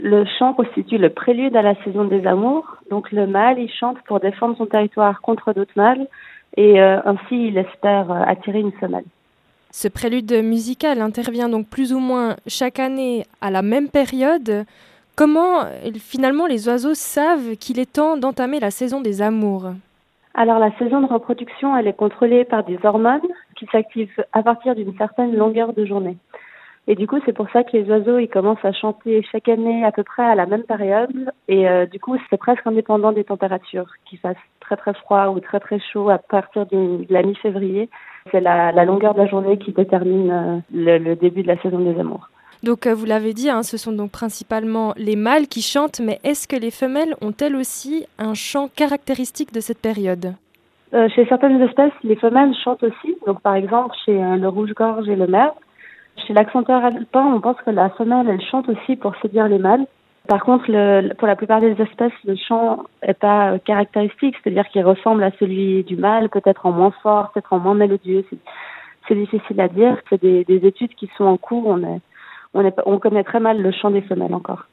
Le chant constitue le prélude à la saison des amours. Donc le mâle, il chante pour défendre son territoire contre d'autres mâles et ainsi il espère attirer une femelle. Ce prélude musical intervient donc plus ou moins chaque année à la même période. Comment finalement les oiseaux savent qu'il est temps d'entamer la saison des amours? Alors la saison de reproduction, elle est contrôlée par des hormones qui s'activent à partir d'une certaine longueur de journée. Et du coup, c'est pour ça que les oiseaux, ils commencent à chanter chaque année à peu près à la même période. Et du coup, c'est presque indépendant des températures, qu'il fasse très très froid ou très très chaud à partir de la mi-février. C'est la longueur de la journée qui détermine le début de la saison des amours. Donc vous l'avez dit, hein, ce sont donc principalement les mâles qui chantent, mais est-ce que les femelles ont elles aussi un chant caractéristique de cette période? Chez certaines espèces, les femelles chantent aussi. Donc par exemple, chez le rouge-gorge et le merle. Chez l'accenteur alpin, on pense que la femelle, elle chante aussi pour séduire les mâles. Par contre, pour la plupart des espèces, le chant n'est pas caractéristique, c'est-à-dire qu'il ressemble à celui du mâle, peut-être en moins fort, peut-être en moins mélodieux. C'est difficile à dire. C'est des études qui sont en cours. On connaît très mal le chant des femelles encore.